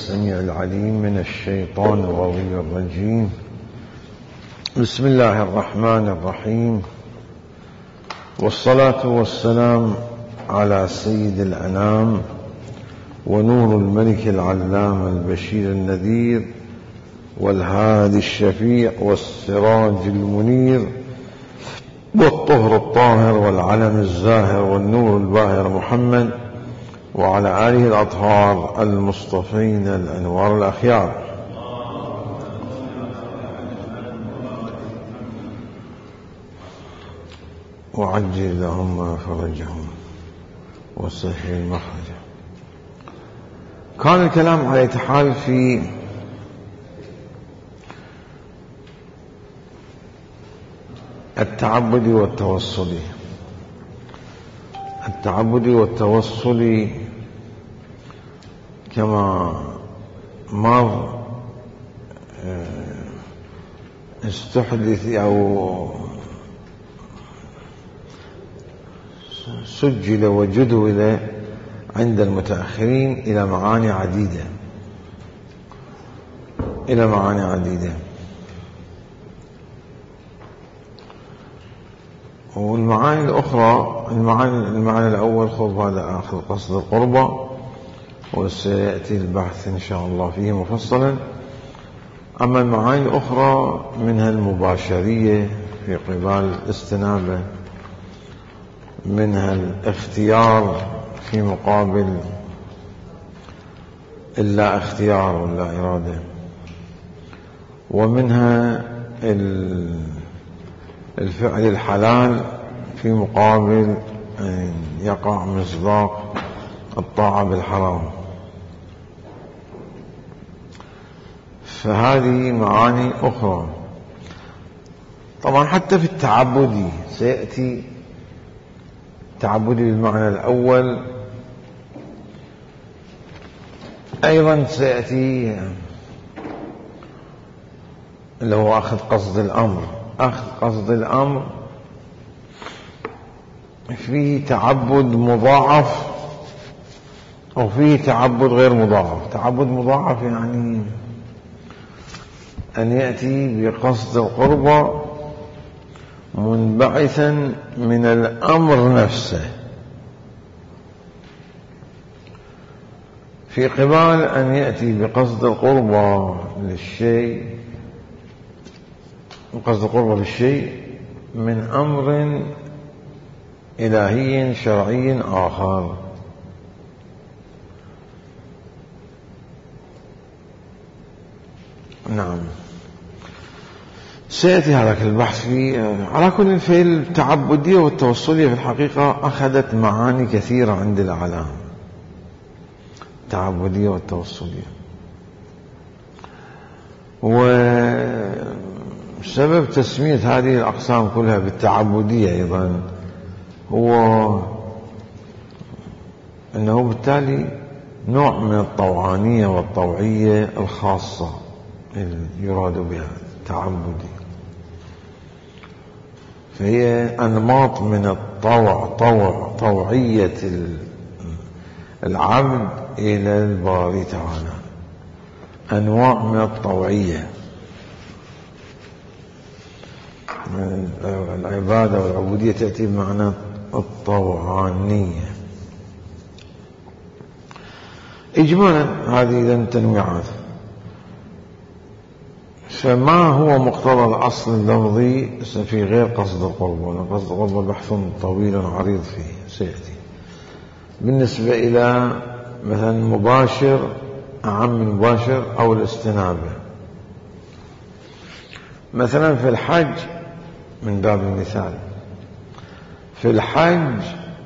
السميع العليم من الشيطان الرجيم. بسم الله الرحمن الرحيم، والصلاة والسلام على سيد الأنام ونور الملك العلام البشير النذير والهادي الشفيع والسراج المنير والطهر الطاهر والعلم الزاهر والنور الباهر محمد وعلى آله الأطهار المصطفين الأنوار الأخيار. وعجل لهم فرجهم وسهل مخرجهم. كان الكلام على حال في التعبد والتوصل. التعبد والتوصل كما مر استحدث أو سجل وجدول عند المتأخرين إلى معاني عديدة. والمعاني الأخرى، المعنى الأول خذ هذا آخر قصد القربة، وسيأتي البحث إن شاء الله فيه مفصلا. أما المعاني الأخرى منها المباشرية في قبال الاستنابة، منها الاختيار في مقابل اللا اختيار واللا إرادة، ومنها الفعل الحلال في مقابل أن يقع مصداق الطاعة بالحرام. فهذه معاني أخرى. طبعا حتى في التعبدي سيأتي التعبدي بالمعنى الأول، أيضا سيأتي اللي هو أخذ قصد الأمر. أخذ قصد الأمر فيه تعبد مضاعف وفيه تعبد غير مضاعف. تعبد مضاعف يعني أن يأتي بقصد القربة منبعثا من الأمر نفسه، في قبال أن يأتي بقصد القربة للشيء، قصد القربة بالشيء من أمر إلهي شرعي آخر. نعم، سيأتي هذاك البحث فيه. على كل في التعبدية والتوصلية في الحقيقة أخذت معاني كثيرة عند الأعلام، التعبدية والتوصلية. وسبب تسمية هذه الأقسام كلها بالتعبدية أيضا هو أنه بالتالي نوع من الطوعانية والطوعية الخاصة يراد بها التعبدي، فهي أنماط من طوعية العبد إلى الباري تعالى، أنواع من الطوعية. العبادة والعبودية تأتي بمعنى الطوعانية. إجمالا هذه إذن تنويعات. فما هو مقتضى الأصل اللفظي في غير قصد القربة؟ لأن قصد القربة بحث طويل عريض فيه سيأتي. بالنسبة إلى مثلا مباشر، أعم مباشر أو الاستنابة. مثلا في الحج من باب المثال، في الحج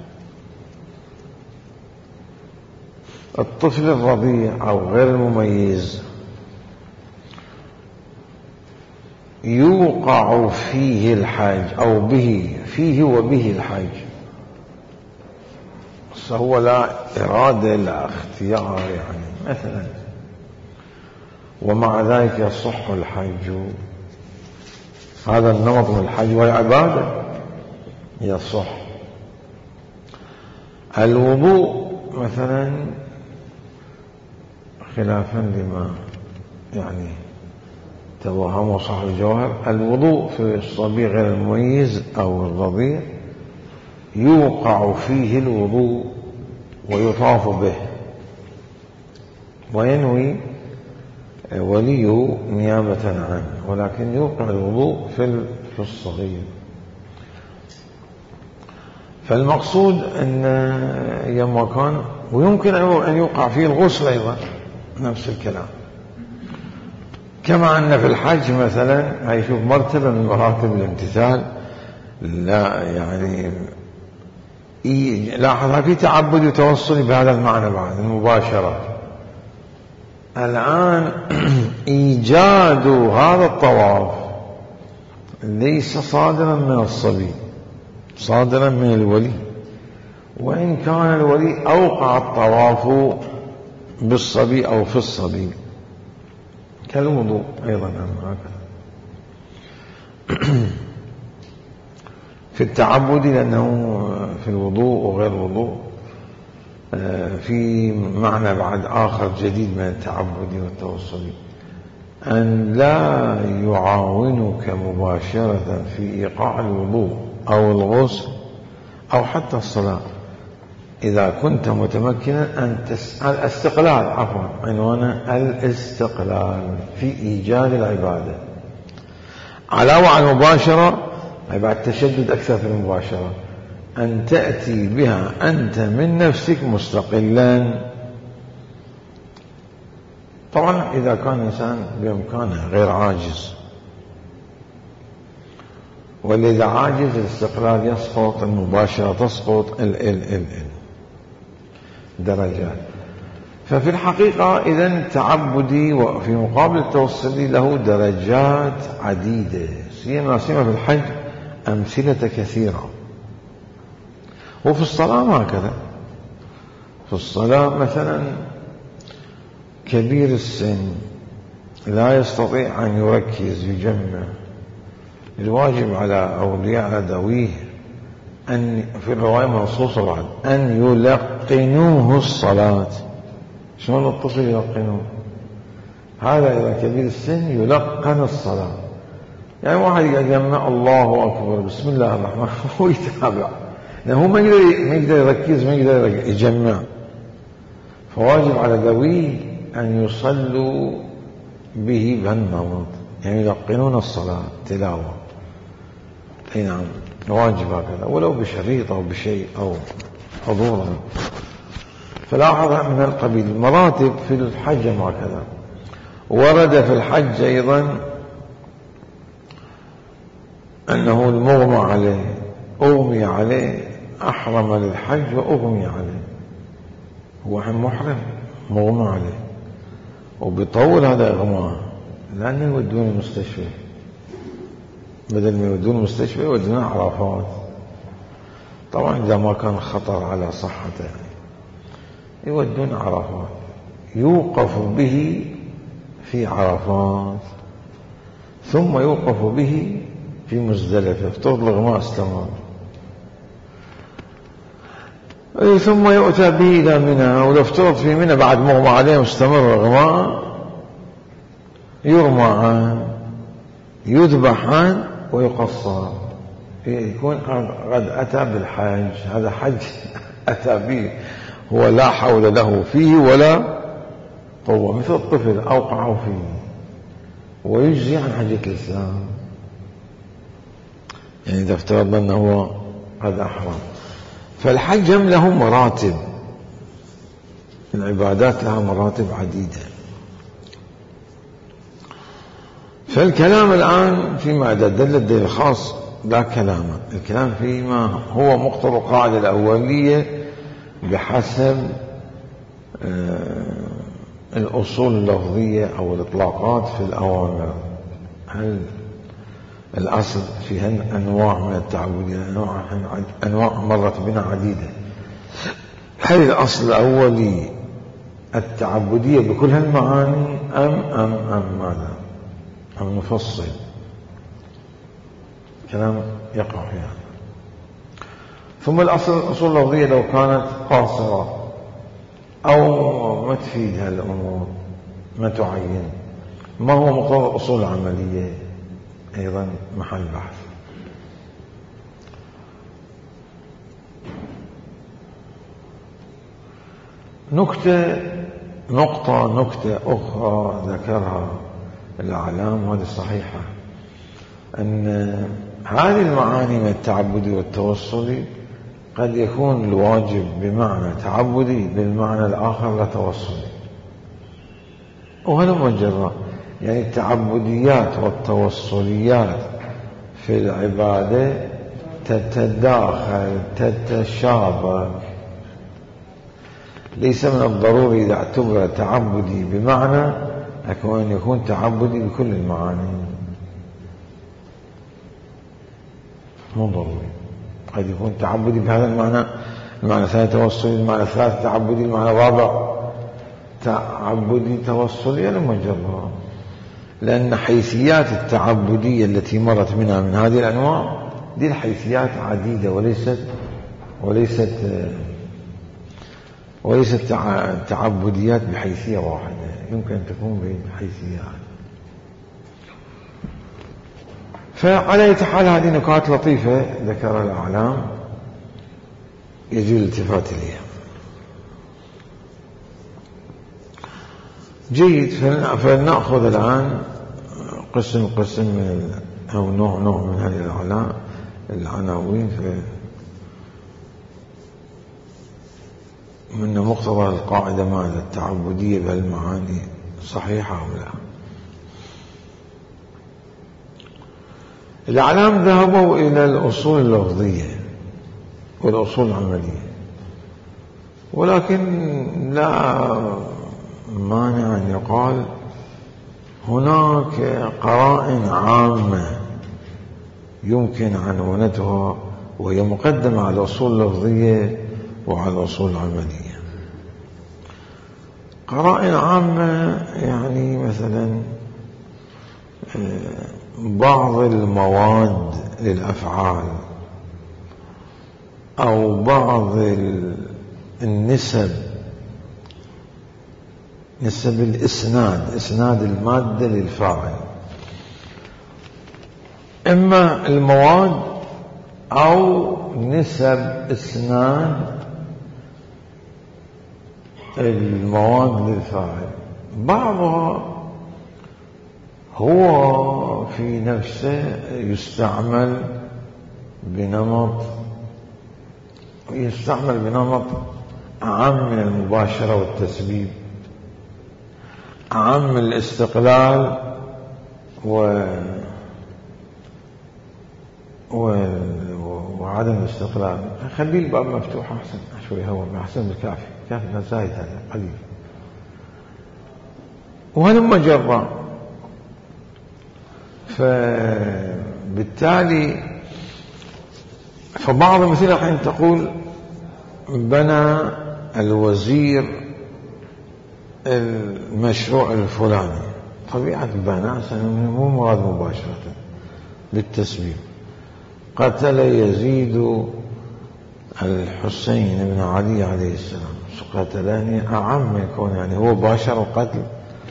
الطفل الرضيع أو غير المميز يوقع فيه الحج أو به، فيه وبه الحج، فهو لا إرادة لا اختيار يعني مثلا، ومع ذلك يصح الحج. هذا النمط من الحج والعبادة يصح. الوضوء مثلا خلافا لما يعني توهمه صاحب الجواهر، الوضوء في الصبي غير المميز أو الرضيع يوقع فيه الوضوء ويطاف به، وينوي وليه نيابة عنه، ولكن يوقع الوضوء في الصغير. فالمقصود أن يما كان، ويمكن أن يوقع فيه الغسل أيضا نفس الكلام، كما أن في الحج مثلا هيشوف مرتبة من مراتب الامتثال، لا يعني لاحظها في تعبد وتوصل بهذا المعنى بعد المباشرة. الآن إيجاد هذا الطواف ليس صادرا من الصبي، صادرا من الولي، وإن كان الولي أوقع الطواف بالصبي أو في الصبي كالوضوء أيضا هكذا في التعبد، لأنه في الوضوء وغير الوضوء في معنى بعد آخر جديد من التعبد والتوصل، أن لا يعاونك مباشرة في إيقاع الوضوء أو الغسل أو حتى الصلاة إذا كنت متمكنا أن تسأل الاستقلال، عفوا عنوانه الاستقلال في إيجاد العبادة، علاوة على المباشرة بعد تشدد أكثر في المباشرة، أن تأتي بها أنت من نفسك مستقلا. طبعا إذا كان الإنسان بإمكانه غير عاجز، والإذا عاجز الاستقلال يسقط، المباشرة تسقط، درجات. ففي الحقيقة إذن التعبدي وفي مقابل التوصلي له درجات عديدة، سيما في الحج أمثلة كثيرة، وفي الصلاة هكذا. في الصلاة مثلا كبير السن لا يستطيع أن يركز يجمع، الواجب على أولياء على ذويه أن في الرواية منصوصة بعد أن يلقنوه الصلاة. شلون الطفل يلقنوه؟ هذا إذا كبير السن يلقن الصلاة، يعني واحد يجمع الله أكبر بسم الله الرحمن هو يتابع، لأنه ما يقدر يركز، ما يقدر يجمع، فواجب على ذويه أن يصلوا به بهالنمط، يعني يلقنون الصلاة تلاوة. أي نعم واجب هكذا، ولو بشريط أو بشيء أو حضورا. فلاحظ من القبيل المراتب في الحج هكذا. ورد في الحج أيضا أنه المغمى عليه أغمي عليه، أحرم للحج وأغمي عليه، هو محرم مغمى عليه، وبيطول هذا إغماء لأنه يودون المستشفى، بدل ما يودون المستشفى يودون عرفات. طبعا إذا ما كان خطر على صحته يودون عرفات، يوقف به في عرفات، ثم يوقف به في مزدلفة، افترض الإغماء استمر، ثم يؤتى به إلى منى، ولو افترض في منى بعد مغمى عليه مستمر الإغماء يرمى عنه، يذبح عنه ويقصر، يكون قد أتى بالحج. هذا حج أتى به، هو لا حول له فيه ولا قوة، مثل الطفل أوقعه فيه، ويجزي عن حجة الإسلام. يعني إذا افترضنا أنه قد أحرم. فالحج له مراتب، العبادات لها مراتب عديدة. فالكلام الآن فيما إذا دل الدليل الخاص لا كلام، الكلام فيما هو مقتضى القاعدة الأولية بحسب الأصول اللفظية أو الإطلاقات في الأوامر. هل الأصل فيها أنواع من التعبدية، أنواع مرت بنا عديدة، هل الأصل الأولي التعبدية بكل هالمعاني أم ماذا؟ أم نفصل؟ كلام يقع فيها. ثم الأصول اللفظية لو كانت قاصرة أو ما تفيد هالأمور ما تعين. ما هو مقتضى الأصول العملية أيضا محل بحث. نقطة أخرى ذكرها الأعلام وهذه صحيحة، أن هذه المعاني من التعبدي والتوصلي قد يكون الواجب بمعنى تعبدي بالمعنى الآخر لا توصلي، وهذا مجرد يعني التعبديات والتوصليات في العبادة تتداخل تتشابه. ليس من الضروري إذا اعتبر تعبدي بمعنى أن يكون تعبدي بكل المعاني، مو ضروري. قد يكون تعبدي بهذا المعنى الثاني توصلي، المعنى الثالث تعبدي، المعنى الرابع تعبدي توصلي. أنا مجرد لأن حيثيات التعبدية التي مرت منها من هذه الأنواع دي الحيثيات عديدة وليست تعبديات بحيثية واحدة، يمكن أن تكون بحيثيات. فعلى أي حال هذه نكات لطيفة ذكر الأعلام يجوز الالتفات إليها. جيد، فلنأخذ الآن قسم من أو نوع من هذه العناوين من مقتضى القاعدة ماذا التعبدية بهالمعاني صحيحة أو لا. الأعلام ذهبوا إلى الأصول اللفظية والأصول العملية، ولكن لا مانع أن يقال هناك قرائن عامة يمكن عنونتها وهي مقدمة على الأصول اللفظية وعلى الأصول العملية. قرائن عامة يعني مثلا بعض المواد للأفعال أو بعض النسب، نسب إسناد المادة للفاعل، إما المواد أو نسب إسناد المواد للفاعل. بعضها هو في نفسه يستعمل بنمط أعم من المباشرة والتسبيب، أعم الاستقلال وعدم الاستقلال. خلي الباب مفتوح أحسن، شوي هو أحسن بالكافي، كافي زايد هذا قليل. وهذا مجرى. فبالتالي فبعض مثل حين تقول بنى الوزير المشروع الفلاني، طبيعة بنى مو مراد مباشرة بالتسبيب. قتل يزيد الحسين بن علي عليه السلام، قتلاني أعم يكون يعني هو باشر القتل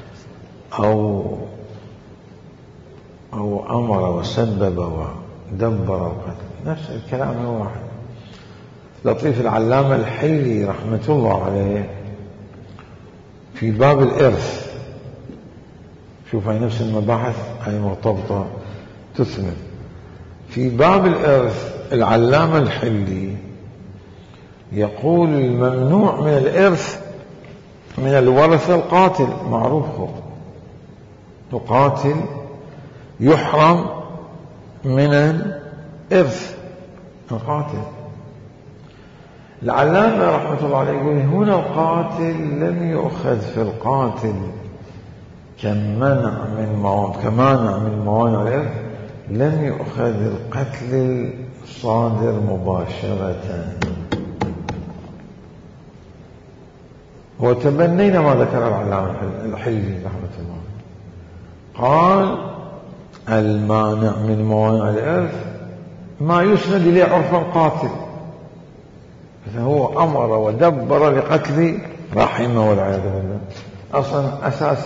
أو أمر وسبب ودبر القتل، نفس الكلام هو واحد. لطيف العلامة الحيلي رحمة الله عليه في باب الإرث، شوف هاي نفس المباحث هاي مرتبطة تثمر. في باب الإرث العلامة الحيلي يقول الممنوع من الإرث من الورثة القاتل، معروف هو القاتل يحرم من الإرث القاتل. العلامة رحمة الله عليه يقول هنا القاتل لم يؤخذ في القاتل كمانع من موانع الإرث، لم يؤخذ القتل الصادر مباشرة. وتبنينا ما ذكر العلامة الحلي رحمة الله، قال المانع من موانع الإرث ما يسند إليه عرف القاتل، فهو أمر ودبر لقتل رحمه والعياذ بالله. أصلا أساس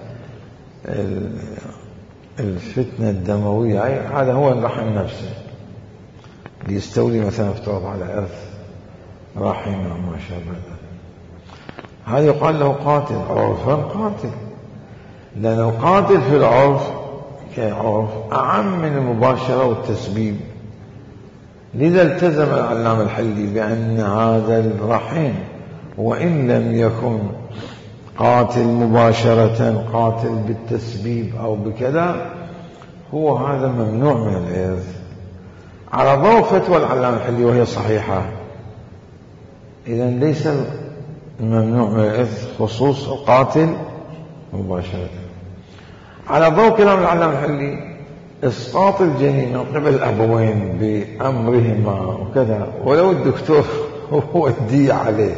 الفتنة الدموية هذا هو الرحم نفسه، ليستولي مثلا افترض على إرث رحم وما شابه ذلك، هذا يقال له قاتل عرفا قاتل، لأن القاتل في العرف كعرف أعم من المباشرة والتسبيب. لذا التزم العلامة الحلي بأن هذا الرحم وإن لم يكن قاتل مباشرة، قاتل بالتسبيب أو بكذا، هو هذا ممنوع من الإرث على ضوء فتوى العلامة الحلي وهي صحيحة. إذن ليس الممنوع من الإرث خصوص القاتل مباشرة. على ضوء كلام العلامة الحلي إسقاط الجنين من قبل الأبوين بأمرهما وكذا، ولو الدكتور هو الدية عليه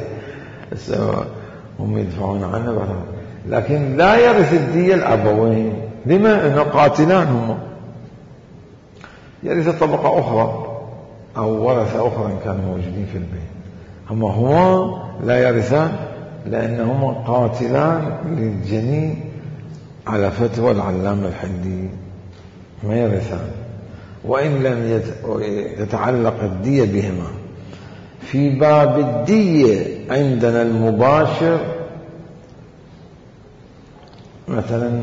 هم يدفعون عنه، لكن لا يرث الدية الأبوين. لما؟ أنه قاتلان هم، يرث طبقة أخرى أو ورثة أخرى إن كانوا موجودين في البيت، هما لا يرثان لأنهما قاتلان للجنين على فتوى العلامة الحلي، ما يرثان وإن لم يتعلق الدية بهما. في باب الدية عندنا المباشر مثلا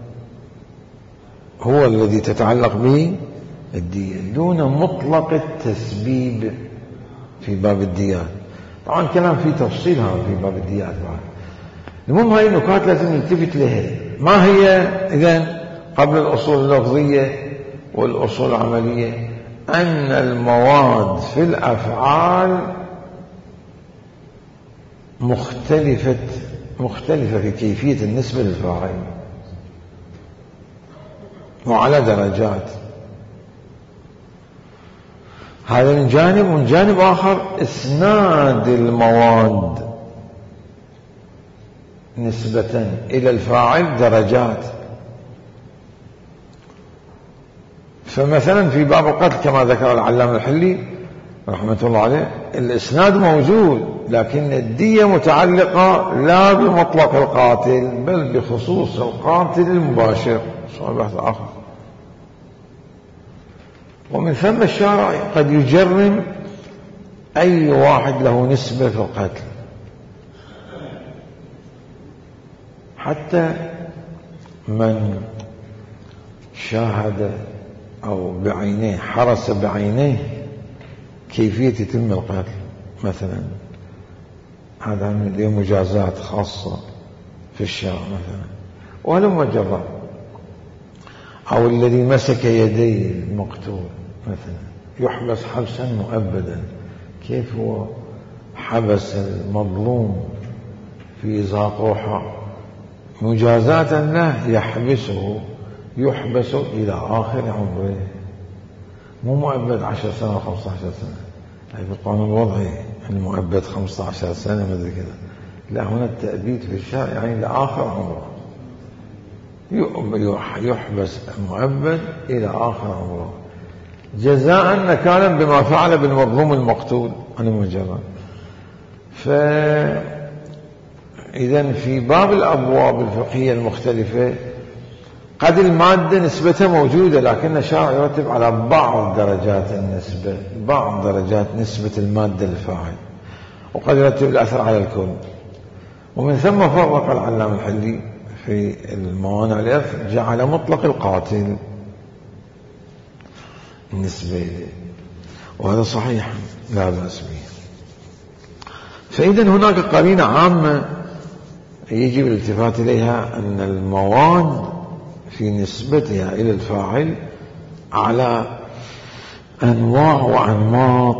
هو الذي تتعلق به الدية دون مطلق التسبيب في باب الديات. طبعا كلام فيه تفصيل هذا في باب الديات بعد. المهم هاي النكات لازم نلتفت لها. ما هي إذن قبل الأصول اللفظية والأصول العملية؟ أن المواد في الأفعال مختلفة في كيفية النسبة للفاعل وعلى درجات. هذا من جانب، ومن جانب آخر إسناد المواد نسبة إلى الفاعل درجات. فمثلا في باب القتل كما ذكر العلامة الحلي رحمة الله عليه الإسناد موجود، لكن الدية متعلقة لا بمطلق القاتل بل بخصوص القاتل المباشر، سؤال بحث آخر. ومن ثم الشارع قد يجرم أي واحد له نسبة في القتل، حتى من شاهد أو بعينيه حرس بعينيه كيفية يتم القتل مثلا، هذا من اليوم مجازات خاصة في الشرع مثلا، ولم جرى. أو الذي مسك يدي المقتول مثلا يحبس حبسا مؤبدا. كيف هو حبس المظلوم في زاقوحة مجازاة له، يحبس إلى آخر عمره، مو مؤبد 10 سنة و 15 سنة. هي بالقانون الوضعي المؤبد 15 سنة مثل كذا. لا، هنا التأبيد في الشرع يعني لآخر عمره، يحبس المؤبد إلى آخر عمره جزاء نكالا بما فعل بالمظلوم المقتول عن المجرم. فإذا في باب الأبواب الفقهية المختلفة قد المادة نسبتها موجودة، لكن الشرع يرتب على بعض درجات النسبة، بعض درجات نسبة المادة للفاعل، وقد يرتب الأثر على الكل. ومن ثم فرق العلامة الحلي في الموانع الإرث، جعل مطلق القاتل النسبة إليه، وهذا صحيح لا بأس به. فإذا هناك قرينة عامة يجب الالتفات إليها، أن المواد في نسبتها إلى الفاعل على أنواع وأنماط.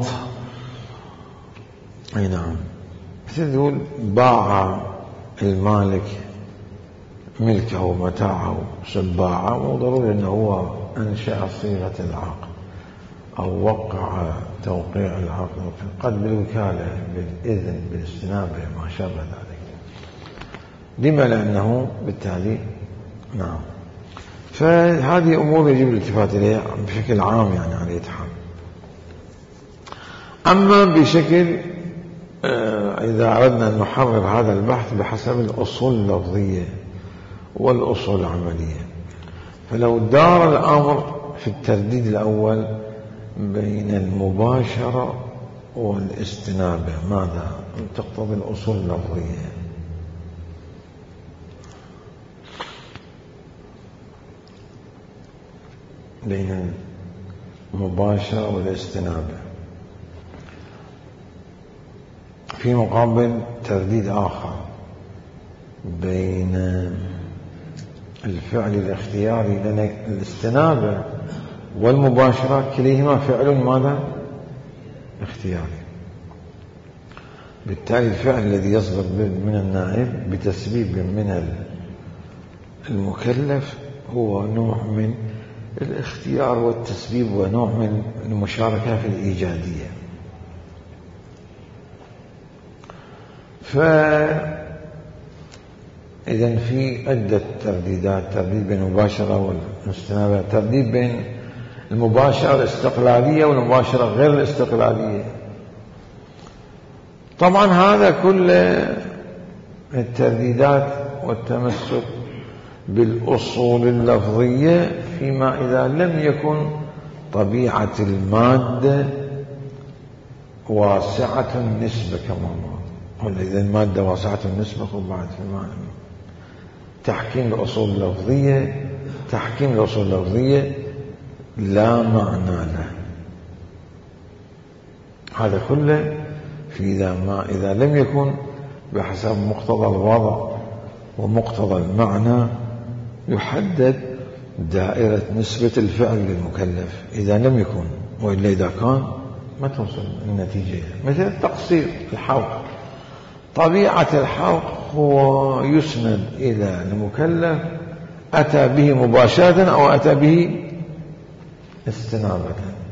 أي نعم، مثل يقول باع المالك ملكه ومتاعه شباعه، مو ضروري أنه هو أنشأ صيغة العقد أو وقع توقيع العقد، قد بالوكالة بالإذن بالاستنابة ما شابه ذلك. لما؟ لأنه بالتالي نعم. فهذه أمور يجب الالتفات إليها بشكل عام يعني على يتحمل. أما بشكل إذا أردنا أن نحرر هذا البحث بحسب الأصول اللفظية والأصول العملية، فلو دار الأمر في الترديد الأول بين المباشرة والاستنابة، ماذا تقتضي الأصول اللفظية؟ بين المباشرة والاستنابة في مقابل ترديد آخر بين الفعل الاختياري، لأن الاستنابة والمباشرة كليهما فعل ماذا؟ اختياري. بالتالي الفعل الذي يصدر من النائب بتسبيب من المكلف هو نوع من الاختيار والتسبيب ونوع من المشاركة في الإيجادية. إذن في عدة ترديدات: ترديد بين المباشرة والاستنابة، ترديد بين المباشرة الاستقلالية والمباشرة غير الاستقلالية. طبعا هذا كل الترديدات والتمسك بالأصول اللفظية فيما إذا لم يكن طبيعة المادة واسعة النسبة كما قلنا. إذا المادة واسعة النسبة وبعد في معنى تحكيم الأصول اللفظية، تحكيم الأصول اللفظية لا معنى له. هذا كله في إذا لم يكن بحسب مقتضى الوضع ومقتضى المعنى يحدد دائرة نسبة الفعل للمكلف. إذا لم يكن، وإلا إذا كان ما توصل النتيجة. مثل التقصير، الحلق، طبيعة الحلق هو يسند إلى المكلف أتى به مباشرة أو أتى به استنابة،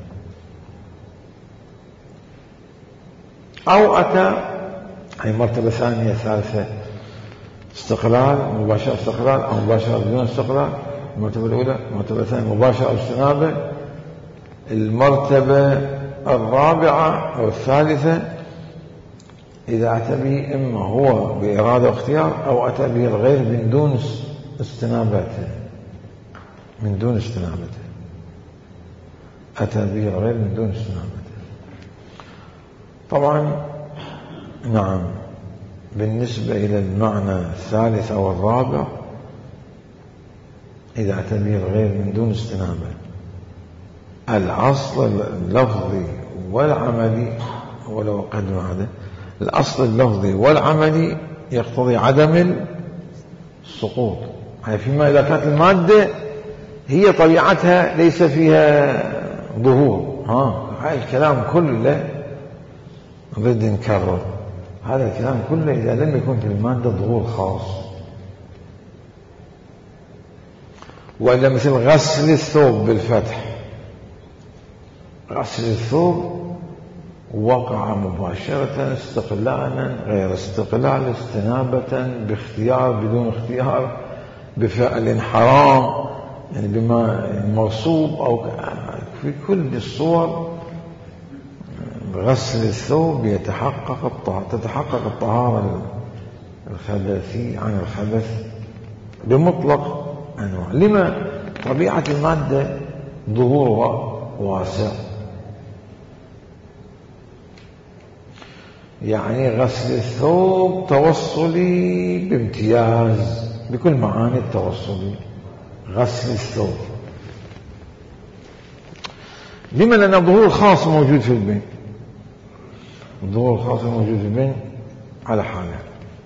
أو أتى أي مرتبة ثانية ثالثة، استقلال، مباشرة استقلال أو مباشرة بدون استقلال. المرتبة الأولى، المرتبة الثانية مباشرة أو استنابة. المرتبة الرابعة أو الثالثة إذا أتى به إما هو بإرادة واختيار أو أتى به الغير من دون استنابته، من دون استنابته، أتى به الغير من دون استنابته. طبعا نعم، بالنسبة إلى المعنى الثالث أو الرابع إذا أتى به الغير من دون استنابة، الأصل اللفظي والعملي، ولو قدم هذا الأصل اللفظي والعملي يقتضي عدم السقوط. يعني فيما إذا كانت المادة هي طبيعتها ليس فيها ظهور، هاي الكلام كله نريد نكرر. هذا الكلام كله إذا لم يكن في المادة ظهور خاص، وإلا مثل غسل الثوب بالفتح، غسل الثوب وقع مباشرة استقلالا غير استقلال، استنابة، باختيار بدون اختيار، بفعل حرام، يعني بما مغصوب، أو في كل الصور غسل الثوب تتحقق الطهارة الخبثي عن الخبث بمطلق أنواع. لما؟ طبيعة المادة ظهورها واسع، يعني غسل الثوب توصلي بامتياز بكل معاني التوصلي، غسل الثوب. لما؟ لأن الظهور الخاص موجود في البين، الظهور الخاص موجود في البين على حاله.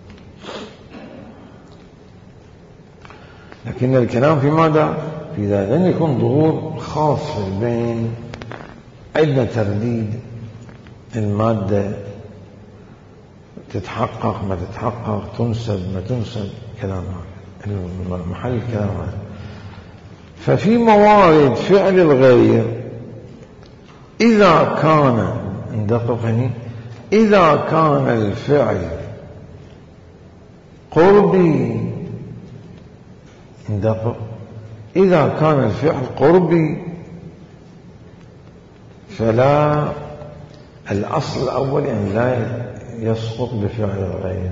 لكن الكلام في ماذا؟ في إذا لم يكن ظهور خاص في البين، عندنا ترديد المادة تتحقق ما تتحقق، تنسب ما تنسب، كلام هذا محل الكلام هذا. ففي موارد فعل الغير إذا كان ندقق، إذا كان الفعل قربي، ندقق، إذا كان الفعل قربي فلا، الأصل الأول يعني لا يسقط بفعل الغير.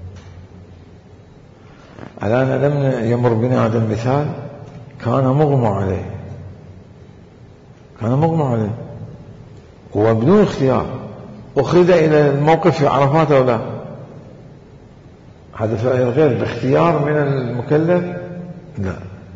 الآن لم يمر بنا هذا المثال، كان مغمى عليه، كان مغمى عليه وبدون اختيار أخذ إلى الموقف في عرفات أو لا؟ هذا فعل الغير باختيار من المكلف؟ لا.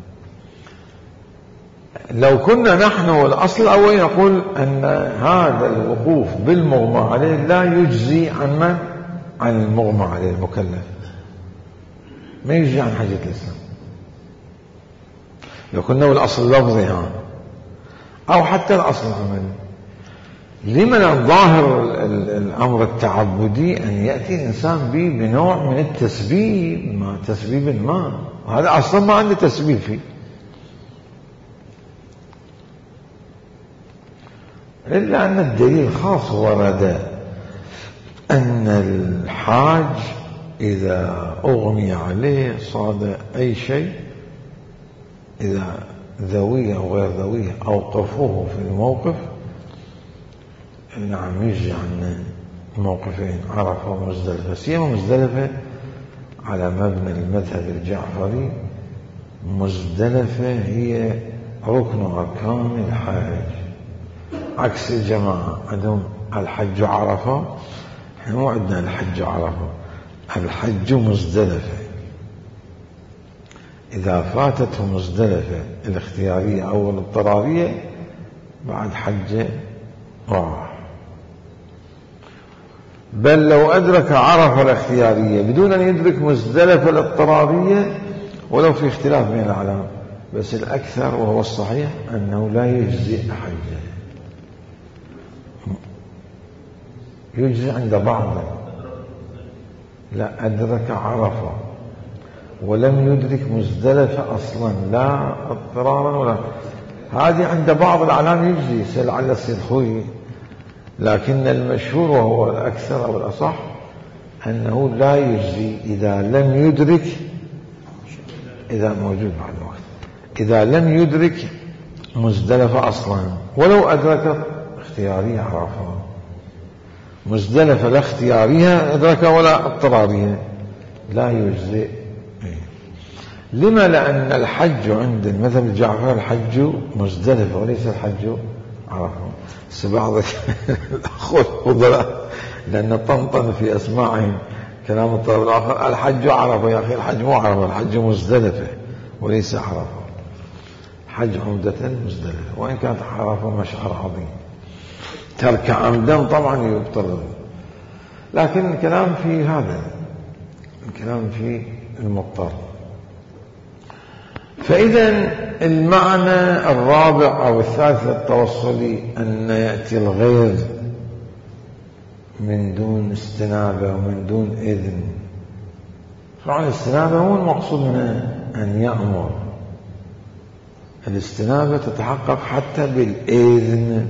لو كنا نحن والأصل الأول نقول أن هذا الوقوف بالمغمى عليه لا يجزي عن من؟ عن المغمى عليه المكلف، ما يجزي عن حجة الإسلام. لو كنا والأصل اللفظي أو حتى الأصل العملي. لمن الظاهر الأمر التعبدي أن يأتي الإنسان به بنوع من التسبيب، ما تسبيب ما، هذا أصلا ما عنده تسبيب فيه. إلا أن الدليل خاص ورد أن الحاج إذا أغمي عليه صاد أي شيء، إذا ذويه أو غير ذويه أوقفوه في الموقف، نعم يجي عن موقفين عرفة ومزدلفة. سيما مزدلفة على مبنى المذهب الجعفري، مزدلفة هي ركن أركان الحج، عكس الجماعة عندهم الحج عرفة، احنا مو عندنا الحج عرفة، الحج مزدلفة. إذا فاتته مزدلفة الاختيارية أو الاضطرارية بعد حجة راح. بل لو أدرك عرفة الاختيارية بدون أن يدرك مزدلفة الاضطرارية، ولو في اختلاف بين العلام، بس الأكثر وهو الصحيح أنه لا يجزئ حجه، يجزي عند بعض. لا أدرك عرفة ولم يدرك مزدلفة أصلا لا اضطرارا ولا، هذه عند بعض الأعلام يجزي سل على السيد خوي، لكن المشهور وهو الأكثر أو الأصح أنه لا يجزي إذا لم يدرك، إذا موجود بعد الوقت، إذا لم يدرك مزدلفة أصلا، ولو أدرك اختيارية عرفة. مزدلفة لا اختيارية أدرك ولا اضطرارية لا يجزئ. لما؟ لأن الحج عند المذهب الجعفري الحج مزدلفة وليس الحج عرفة. بعض الأخوة الفضلاء لأن طنطن في أسماعهم كلام الطرف الآخر الحج عرفة، يا أخي الحج مو عرفة، الحج مزدلفة وليس عرفة. حج عمدة مزدلفة، وإن كانت عرفة مشعر عظيم، ترك عمدا طبعا يبطل، لكن الكلام في هذا، الكلام في المضطر. فإذا المعنى الرابع أو الثالث التوصلي أن يأتي الغير من دون استنابة ومن دون إذن. طبعا الاستنابة هو المقصود منها أن يأمر، الاستنابة تتحقق حتى بالإذن،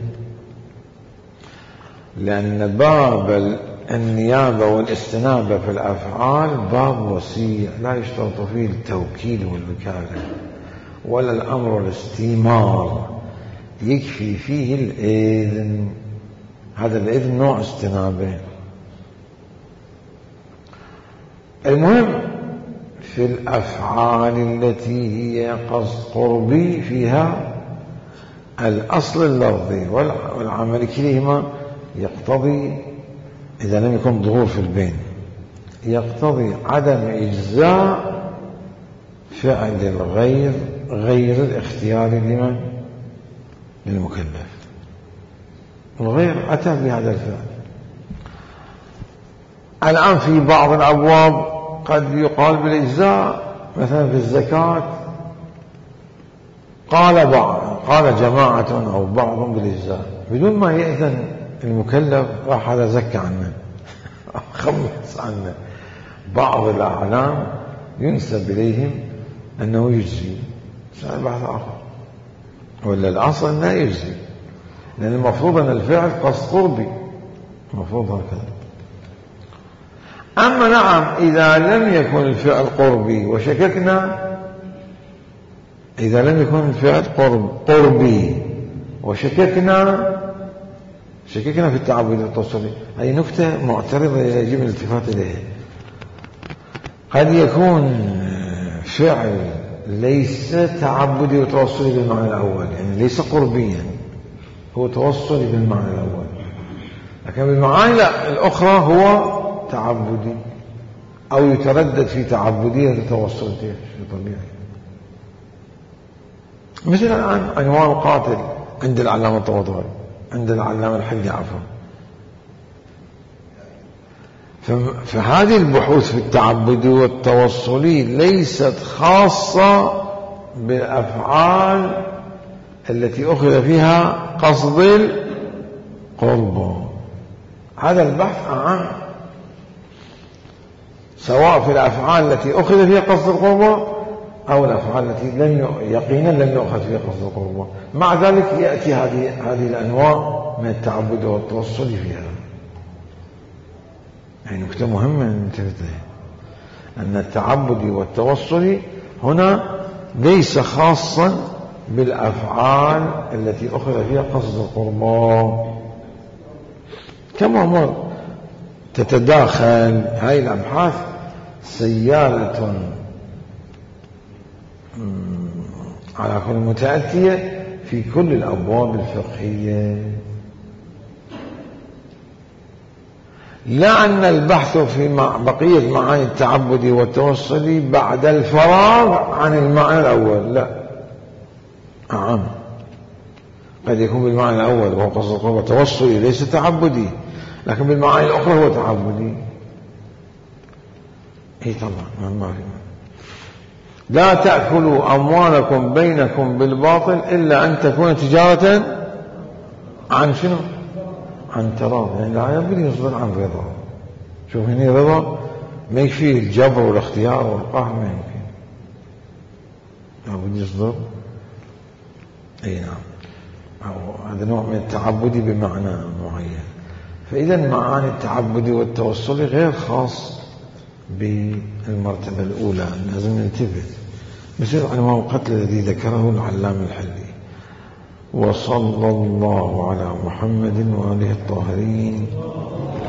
لأن باب النيابة والاستنابة في الأفعال باب وسيع لا يشترط فيه التوكيل والوكالة ولا الأمر والاستمار، يكفي فيه الإذن. هذا الإذن نوع استنابة. المهم في الأفعال التي هي قصد قربي فيها الأصل اللفظي والعمل كليهما يقتضي، إذا لم يكن ظهور في البين، يقتضي عدم إجزاء فعل الغير غير الاختياري لمن؟ للمكلف. الغير أتى بهذا الفعل. الآن في بعض الأبواب قد يقال بالإجزاء، مثلا في الزكاة قال جماعة أو بعض بالإجزاء بدون ما يأذن المكلف، راح هذا زكى عنه خلص عنه. بعض الأعلام ينسب إليهم أنه يجزي، هذا بحث آخر، ولا الأصل لا يجزي، لأن المفروض أن الفعل قصد قربي، المفروض هكذا. أما نعم إذا لم يكن الفعل قربي وشككنا، إذا لم يكن الفعل قربي وشككنا شككنا في التعبد والتوصلي. هذه نكتة معترضة يجب الالتفات إليها. قد يكون فعل ليس تعبدي وتوصلي بالمعنى الأول، يعني ليس قربيا، هو توصلي بالمعنى الأول، لكن بالمعاني الأخرى هو تعبدي أو يتردد في تعبدية توصلتي في طبيعي. مثل الآن عنوان القاتل عند العلامة الطباطبائي، عند العلامة الحدي عفوا. فهذه البحوث في التعبدي والتوصلي ليست خاصة بالأفعال التي أخذ فيها قصد القرب. هذا البحث عام، سواء في الأفعال التي أخذ فيها قصد القرب أو الأفعال التي يقينا لم يؤخذ فيها قصد القرب. مع ذلك يأتي هذه الأنواع من التعبد والتوصل فيها. يعني نكتة مهمة ننتبه أن التعبد والتوصل هنا ليس خاصا بالأفعال التي أخذ فيها قصد القرب، كما مر تتداخل هذه الأبحاث سيالة على كل متأتية في كل الأبواب الفقهية. لا أن البحث في بقية معاني التعبد والتوصل بعد الفراغ عن المعنى الأول، لا، أعم. قد يكون بالمعنى الأول وهو قصد القرب والتوصل ليس تعبدي، لكن بالمعاني الأخرى هو تعبدي. إيه طبعا ما في. لا تأكلوا أموالكم بينكم بالباطل إلا أن تكون تجارة عن شنو؟ عن تراض. يعني لا ينبغي يصدر عن رضا. شوف هنا رضا ما يكفي الجبر والاختيار والقهر، ما يمكن، لابد يصدر. أي نعم، هذا نوع من التعبد بمعنى معين. فإذا معاني التعبد والتوصل غير خاص بالمرتبة الأولى، لازم ننتبه. مثل عنوان القتل الذي ذكره العلامة الحلي. وصلى الله على محمد وآله الطاهرين.